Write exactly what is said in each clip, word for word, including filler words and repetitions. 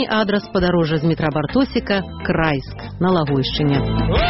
адрас падарожжа з метра Бартосіка – Крайск, на Лагойшчыне.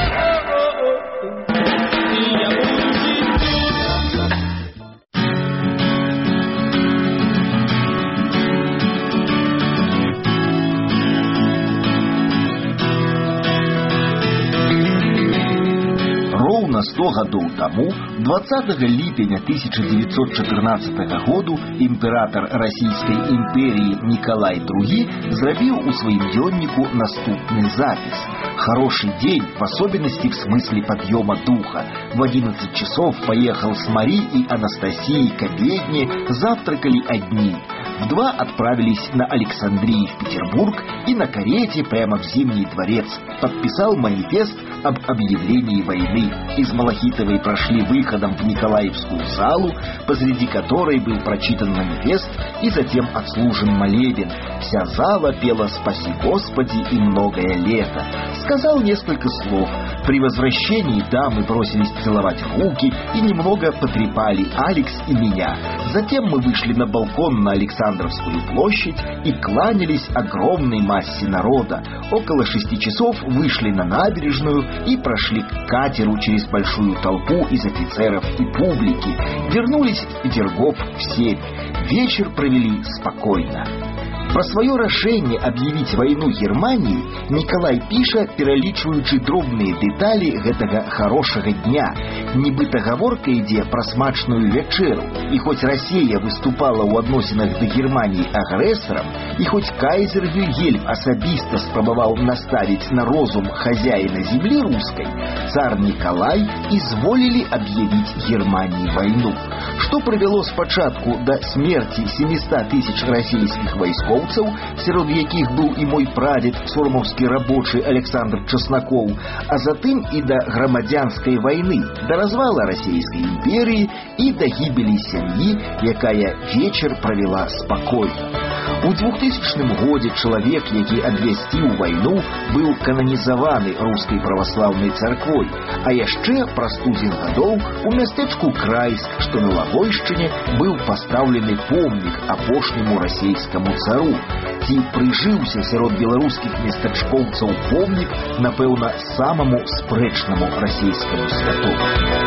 сто гадоў таму, двадцатага ліпеня тысяча дзевяцьсот чатырнаццатага году, імператар Расійскай імперіі Николай Другі зрабіў у сваім дзённіку наступны запис. Хороший день, в особенности в смысле подъема духа. В одиннадцать часов поехал с Мари и Анастасией к обедне, завтракали одни. В два отправились на Александрии в Петербург и на карете прямо в Зимний дворец. Подписал манифест об объявлении войны. Из Малахитовой прошли выходом в Николаевскую залу, посреди которой был прочитан манифест и затем отслужен молебен. Вся зала пела «Спаси Господи» и «Многое лето». Сказал несколько слов. При возвращении дамы бросились целовать руки и немного потрепали Алекс и меня. Затем мы вышли на балкон на Александровскую площадь и кланялись огромной массе народа. Около шести часов вышли на набережную и прошли к катеру через большую толпу из офицеров и публики. Вернулись в Петергоф в семь. Вечер провели спокойно. Про свое рашэнне объявить войну Германии Николай піша, пералічваючы дробныя дэталі гэтага хорошага дня. Нібыта гаворка ідзе пра смачную вячэру. І хоць Россия выступала ў адносінах да Германии агрэсарам, і хоць кайзер Вільгельм асабіста спрабаваў наставіць на розум хозяина земли русской, цар Николай изволили объявить Германии войну. Что привело спачатку до смерти семисот тысяч российских войсков, сярод якіх быў і мой прадзед, сормаўскі рабочы Александр Часнакоў, а затым і да грамадзянскай вайны, да развала Расійскай імперіі і да гібелі сям'і, якая вечар правяла спакойна. У двухтысячным годзе чалавек, які абвясціў вайну, быў кананізаваны рускай праваслаўнай царквой, а яшчэ праз тузін гадоў у мястэчку Крайск, што на Лагойшчыне, быў пастаўлены помнік апошняму расійскаму цару. Ці прыжыўся сярод беларускіх местачкоўцаў помнік, напэўна, самаму спрэчнаму расійскаму святому.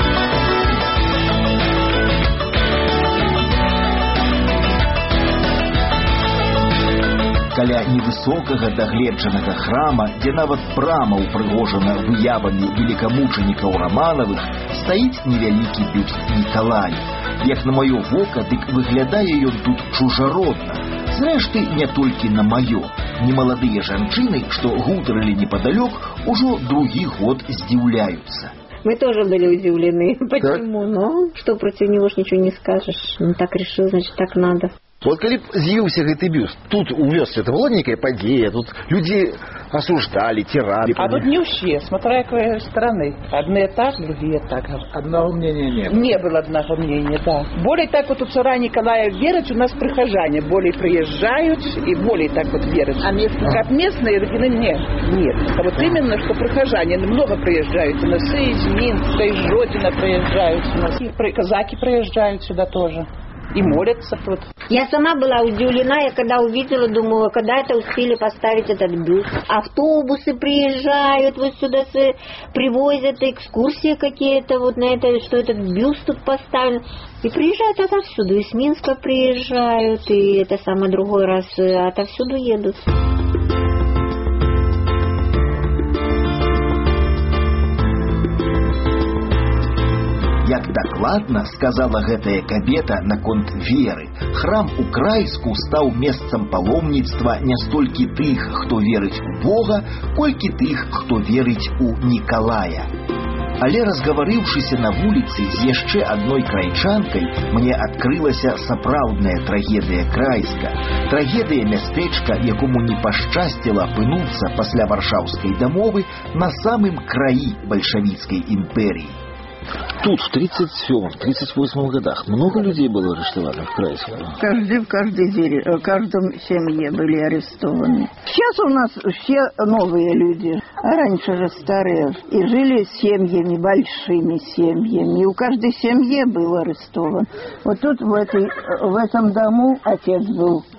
Каля невысокага дагледжанага храма, дзе нават брама ўпрыгожана выявамі великамучанікаў Романовых, стаіць невялікі бюст Николая. Як на маё вока, дык выглядае ён тут чужародна. Зрэшты, не толькі на маё. Немаладыя жанчыны, што гутарылі непадалёк, ужо другі год здзіўляюцца. Мы тоже были удивлены. Почему? Ну, что против него ж ничего не скажешь. Он так решил, значит, так надо. Вот когда з'явился гэты бюст, тут у вёсцы это была некая подея, тут люди осуждали, тирали. А тут не все, смотря какой стороны. Одни так, другие так. Одного мнения не было. Не было одного мнения, да. Более так вот у цара Николая верить у нас прихожане. Более приезжают и более так вот верят. А местные? Как местные, нет. Нет. А вот именно, что прихожане много приезжают. У нас и из Минска, из Жодина приезжают. У нас и казаки приезжают сюда тоже. И молятся тут. Я сама была удивлена, я когда увидела, думала, когда это успели поставить этот бюст. Автобусы приезжают, вот сюда привозят экскурсии какие-то, вот на это, что этот бюст тут поставлен. И приезжают отовсюду, из Минска приезжают, и это самый другой раз отовсюду едут. Як дакладна сказала гэтая кабета наконт веры, храм у Крайску стаў месцам паломніцтва не столькі тых, хто верыць у Бога, колькі тых, хто верыць у Николая. Але разгаварыўшыся на вуліцы з яшчэ адной крайчанкай, мне адкрылася сапраўдная трагедыя Крайска. Трагедыя мястэчка, якому не пашчасціла апынуцца пасля варшаўскай дамовы на самым краі бальшавіцкай імперіі. Тут в тридцать седьмом, тридцать восьмом годах много людей было арестовано в Крайске. Каждый в каждой деле, в каждом семье были арестованы. Сейчас у нас все новые люди, а раньше же старые. И жили семьями, большими семьями. И у каждой семьи был арестован. Вот тут в, этой, в этом дому отец был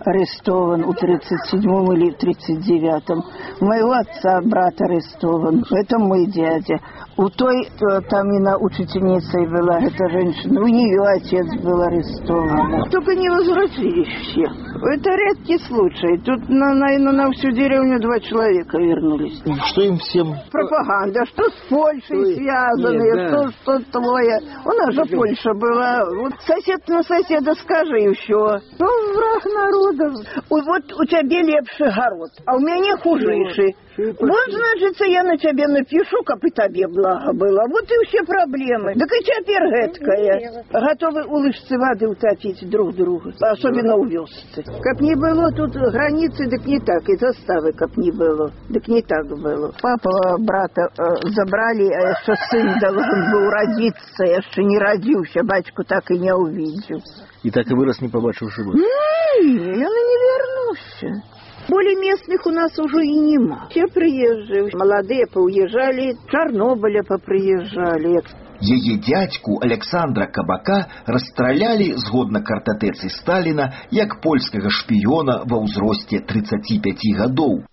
арестован в тридцать седьмом или в тридцать девятом. У моего отца брат арестован. Это мой дядя. У той, там она учительницей была, эта женщина, у нее отец был арестован. Только не возвратились все. Это редкий случай. Тут, наверное, на всю деревню два человека вернулись. Что им всем... Пропаганда, что с Польшей связанные, что что твое. У нас же Польша была. Вот сосед на соседа скажи еще. Ну, враг народа. Вот у тебя лепший город, а у меня хужейший. Вот, значит, я на тебе напишу, как и тебе благо было. Вот и все проблемы. Так и теперь гэткая. Готовы у лыжцы воды утопить друг друга. Особенно у вёсцы. Как не было тут границы, так не так. И заставы, как не было. Так не так было. Папа брата э, забрали, а еще сын должен был родиться. Я еще не родился. Батьку так и не увидел. И так и вырос, не побачивши вас? Не, он и не вернулся. Более местных у нас уже и нема. Все приезжие, молодые поуезжали, Чернобыля поприезжали. Яе дядьку Александра Кабака расстраляли згодна картатэцы Сталіна як польскага шпіёна ва ўзросце тридцати пяти гадоў.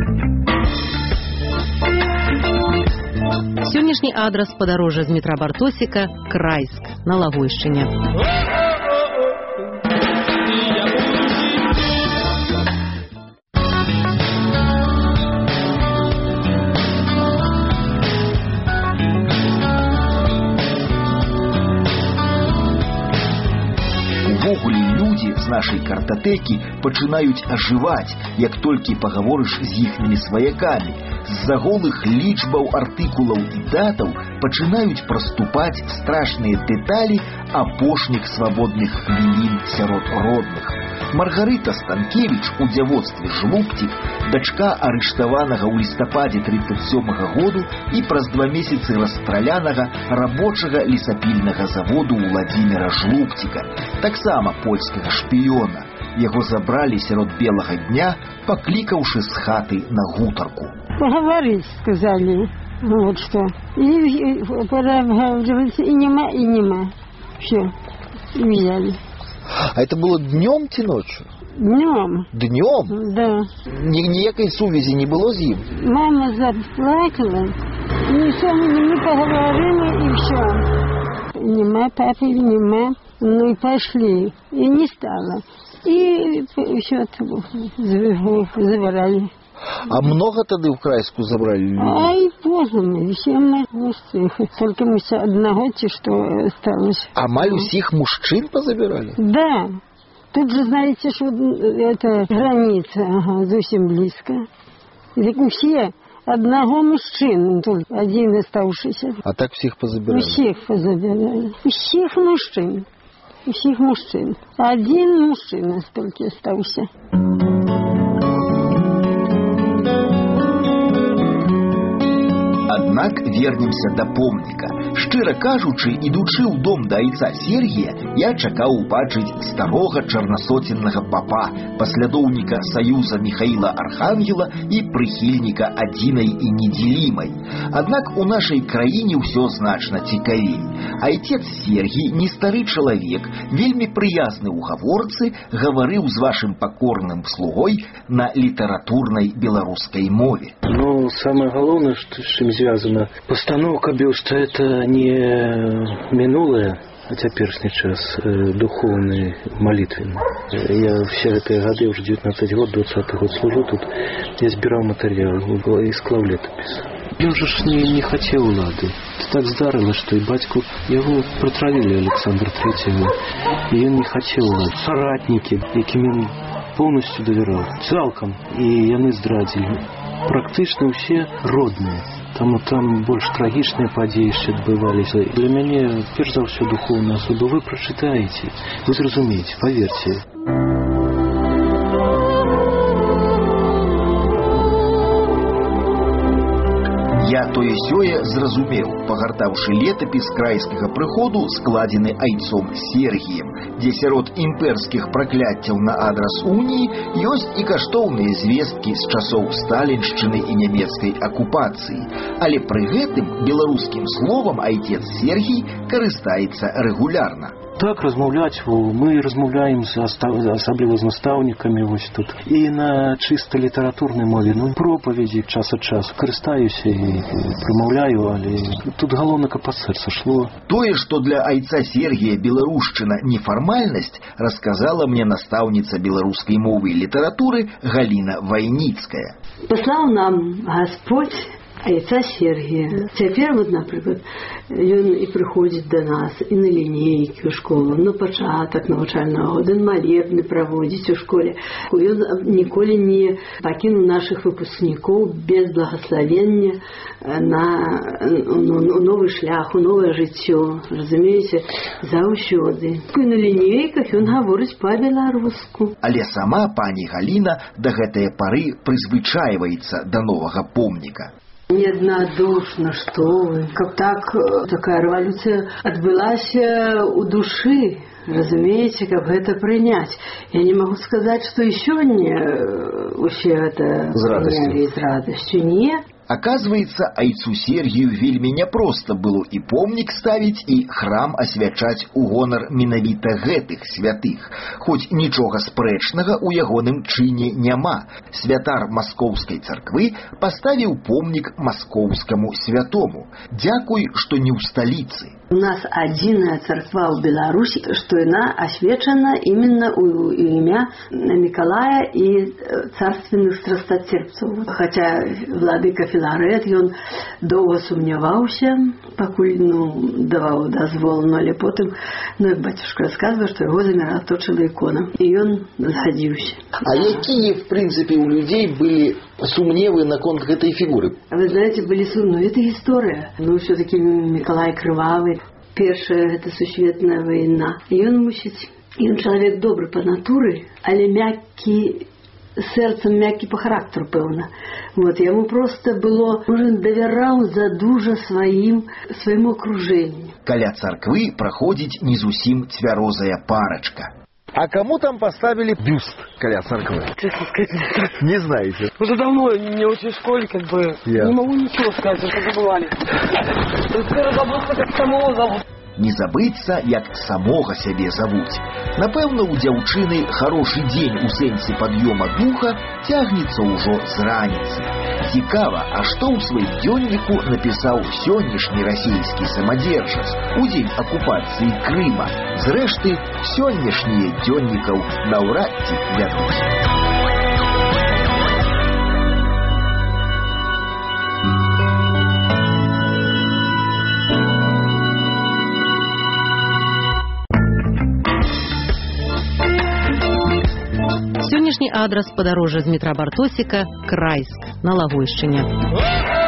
Сённяшні адрас падарожжа з метра Бартосіка Крайск на Лагойшчыне. Увогуле людзі з нашай картатэкі пачынаюць ажываць, як толькі пагаворыш з іхнымі сваякамі. З-за голых лічбаў, артыкулаў і датаў пачынаюць праступаць страшныя дэталі апошніх свабодных хвілін сярод родных. Маргарыта Станкевіч у дзявоцтве «Жлупцік», дачка арыштаванага ў лістападзе тридцать сёмага году і праз два месяцы расстралянага рабочага лесапільнага заводу Владзіміра Жлупціка, таксама польскага шпіёна. Яго забралі сярод белага дня, паклікаўшы з хаты на гутарку. Поговорить, сказали, вот что. И пора обговариваться, и нема, и нема. Все, и взяли. А это было днем ці ночью? Днем. Днем? Да. Ні, ніякої сувязі не було з ним? Мама заплакала, и все, мы поговорили, и все. Нема папы, нема. Ну и пошли. И не стало. И все забрали. А много тогда в Крайску забрали? Ай, поздно мы, все мы, только мы все одного, что осталось. А маль усіх мужчин позабирали? Да. Тут же, знаете, что это граница, ага, совсем близко. И так все одного мужчину, только один оставшийся. А так всех позабирали? Всех позабирали. Всех мужчин. Всех мужчин. Один мужчина только остался. Аднак вернемся да помніка. Шчыра кажучы, ідучы ў дом да айца Сергія, я чакаў убачыць старога чарнасоценнага папа, паслядоўніка Саюза Михаила Архангела і прыхільніка адзінай і недзелімай. Аднак у нашай краіне ўсё значна цікавей. Айцец Сергій, не стары чалавек, вельмі прыязны ў гаворцы, гаварыў з вашым пакорным слугой на літаратурнай беларускай мове. Ну, самое главное, что с чем связано, постановка бюста — это не минулое, а теперешний час, э, духовный, молитвенный. Я все эти годы, уже девятнадцать год, двадцатый год служу тут, я збирал материал, искал летопись. Ён же ж не, не хотел лады. Это так здарило, что и батьку его протравили Александра Третьего, и он не хотел лады. Соратники, яким он полностью доверял, цалком, и яны здрадили. Практично все родные. Там, там больше трагичные падзеі адбываліся. Для мяне, перш за ўсё, духовная особа. Вы прочитаете, вы зразумееце, поверьте. Я тое-сёе зразумеў, пагартаўшы летапіс крайскага прыходу, складзены айцом Сергіем, дзе сярод імперскіх пракляццяў на адрас уніі ёсць і каштоўныя звесткі з часоў сталіншчыны і нямецкай акупацыі. Але пры гэтым беларускім словам айцец Сергій карыстаецца рэгулярна. Так, размаўляць, мы размаўляем з асабліва з настаўнікамі вось тут. І на чыста літаратурнай мове, ну, пропаведзі час ад часу карыстаюся і прамаўляю, але тут галоўна, каб ад сэрца шло. Тое, што для айца Сергія беларушчына нефармальнасць, расказала мне настаўніца беларускай мовы і літаратуры Галіна Вайніцкая. Паслаў нам Гасподзь айца Сергія. Цяпер, вот, напрыклад, ён і прыходзіць да нас і на лінейкі ў школу, на пачатак навучальнага года, малебны праводзіць у школе. Ён ніколі не пакінуў нашых выпускнікоў без благаславення на новы шлях, у новае жыццё. Разумееце, заўсёды. І на лінейках ён гаворыць па-беларуску. Але сама пані Галіна да гэтай пары прызвычайваецца да новага помніка. Неаднадушна, што вы. Каб так, такая рэвалюцыя адбылася ў душы, разумееце, каб гэта прыняць. Я не магу сказаць, што і сёння усе гэта прынялі з радасцю. Не. Оказывается, айцу Сергію вельмі няпроста было і помнік ставіць, і храм асвячаць у гонар менавіта гэтых святых. Хоць нічога спрэчнага ў ягоным чыне няма. Святар маскоўскай царквы паставіў помнік маскоўскаму святому. Дзякуй, што не ў сталіцы. У нас адзіная царква ў Беларусі, што яна асвечана именно ў імя Мікалая і царственных страстоцерпцаў. Хаця владыка Філарэт, ён доўга сумняваўся, пакуль, ну, даваў дазвол, но але потым, ну, як бацюшка расказвае, што яго заміраточыла ікона. І ён згадзіўся. А якія, в прынцыпе, у людзей былі сумневы наконт гэтай фігуры? Вы знаете, былі сумневы. Это гісторыя. Ну, все-таки Мікалай Крывавы. Першая гэта сусветная вайна. І ён мусіць, ён чалавек добры па натуры, але мяккі сэрцам, мяккі па характару, пэўна. Вот, яму проста было, можа, давяраў задужа сваім, свайму акружэнню. Каля царквы праходзіць не зусім цвярозая парачка. А кому там поставили бюст каля церкви? Честно сказать, не знаю. Не знаете? Уже давно, не очень в школе, как бы, yeah. Не могу ничего сказать, что забывали. Скоро забудется, как самого зовут. Не забыцца, як самога сябе завуць. Напэўна, у дзяўчыны харошы дзень у сэнсе пад'ёма духа цягнецца ўжо з раніцы. Цікава, а што ў сваім дзённіку напісаў сённяшні расійскі самадзержац у дзень акупацыі Крыма. Зрэшты, сённяшнія дзённікаў наўрад ці вядуць. Сённяшні адрас падарожжа з метра Бартосіка — Крайск на Лагойшчыне.